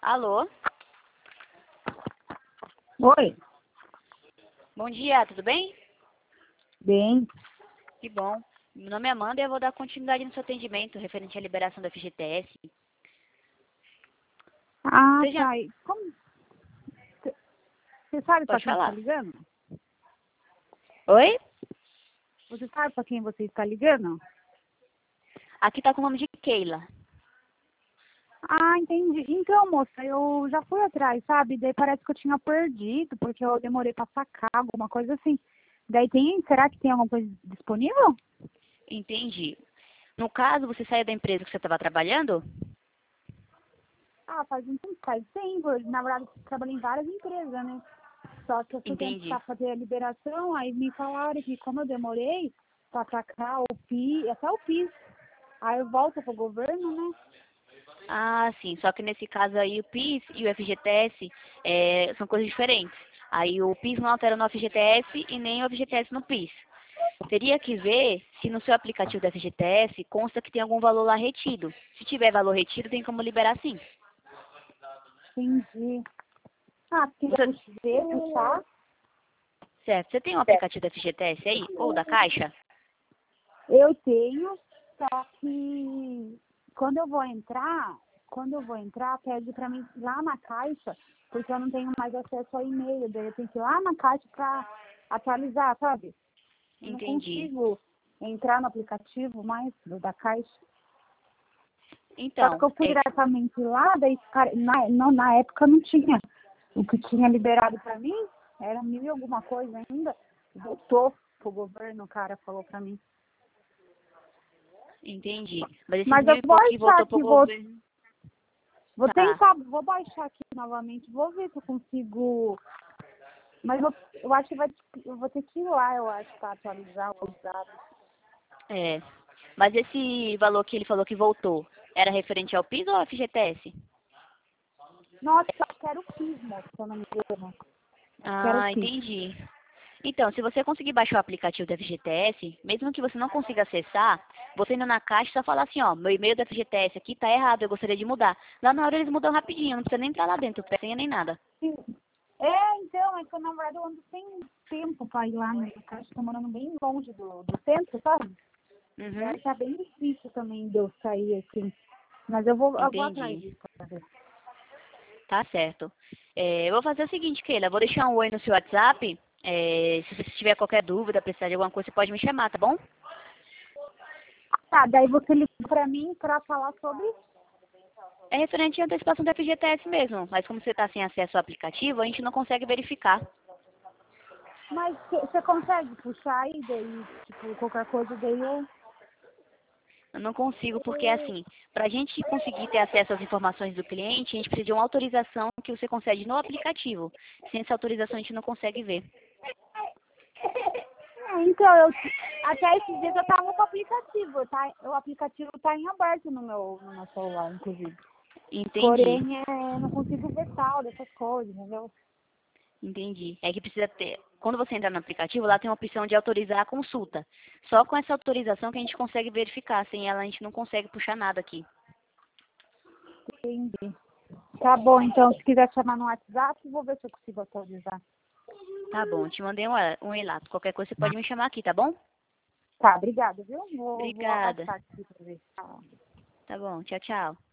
Alô? Oi, Bom dia, tudo bem? bem. Que bom. Meu nome é Amanda e eu vou dar continuidade no seu atendimento referente à liberação da FGTS. Ah, Você já... tá. E como você sabe para Pode quem está falar. ligando? Oi? Você sabe para quem você está ligando? Aqui tá com o nome de Keila. Ah, entendi. Então, moça, eu já fui atrás, sabe? Daí parece que eu tinha perdido, porque eu demorei para sacar, alguma coisa assim. Daí será que tem alguma coisa disponível? Entendi. No caso, você saiu da empresa que você estava trabalhando? Ah, faz um tempo, faz tempo. Na verdade, eu trabalhei em várias empresas, né? Só que eu fui Entendi. tentar fazer a liberação, aí me falaram que como eu demorei para sacar o PIS, até o PIS, aí eu volto pro governo, né? Ah, sim. Só que nesse caso aí, o PIS e o FGTS são coisas diferentes. Aí o PIS não altera no FGTS e nem o FGTS no PIS. Teria que ver se no seu aplicativo da FGTS consta que tem algum valor lá retido. Se tiver valor retido, tem como liberar sim. Entendi. Ah, queria Você, puxar. certo. Você tem um aplicativo da FGTS aí? Ou da Caixa? Eu tenho, só que quando eu vou entrar, pede para mim ir lá na caixa, porque eu não tenho mais acesso ao e-mail, daí eu tenho que ir lá na caixa para atualizar, sabe? Eu não Entendi. consigo entrar no aplicativo mais da caixa. Só que Então, eu fui diretamente lá, daí na época não tinha. O que tinha liberado para mim era 1.000 e alguma coisa ainda. Voltou pro governo, o cara falou para mim. entendi. Mas esses Mas eu mil e vou pouco que achar voltou pro aqui, governo. vou Tá. tentar, vou baixar aqui novamente, vou ver se eu consigo. Mas eu acho que eu vou ter que ir lá, eu acho, para atualizar os dados. É. Mas esse valor que ele falou que voltou, era referente ao PIS ou ao FGTS? Nossa, eu quero o PIS, moço, se eu não me engano. Acho que era o Ah, PIS. entendi. Então, se você conseguir baixar o aplicativo da FGTS, mesmo que você não consiga acessar, você indo na caixa só falar assim, ó, meu e-mail da FGTS aqui tá errado, eu gostaria de mudar. Lá na hora eles mudam rapidinho, não precisa nem entrar lá dentro, senha nem nada. Então, é que eu, na verdade, eu ando sem tempo para ir lá na caixa, tô morando bem longe do centro, sabe? Uhum, Daí tá bem difícil também de eu sair assim. Mas eu vou atrás entendi. disso pra ver. Tá certo. Eu vou fazer o seguinte, Keila, eu vou deixar um oi no seu WhatsApp. Se você tiver qualquer dúvida, precisar de alguma coisa, você pode me chamar, tá bom? Tá, daí você ligou pra mim pra falar sobre. É referente à antecipação do FGTS mesmo, mas como você está sem acesso ao aplicativo, a gente não consegue verificar. Mas você consegue puxar aí, daí, tipo, qualquer coisa, daí eu. Eu não consigo, porque assim, para a gente conseguir ter acesso às informações do cliente, a gente precisa de uma autorização que você concede no aplicativo. Sem essa autorização, a gente não consegue ver. Então, até esses dias eu tava com o aplicativo, tá? O aplicativo tá em aberto no meu celular, inclusive. Entendi, Porém, eu não consigo ver tal dessas coisas, entendeu? entendi. É que precisa ter. Quando você entra no aplicativo, lá tem uma opção de autorizar a consulta. Só com essa autorização que a gente consegue verificar. Sem ela, a gente não consegue puxar nada aqui. Entendi. Tá bom, então, se quiser chamar no WhatsApp, vou ver se eu consigo atualizar. Tá bom, te mandei um relato. Qualquer coisa você pode me chamar aqui, tá bom? Tá, obrigada, viu? Vou Obrigada. abaixar aqui pra ver. Tá. Tá bom, tchau, tchau.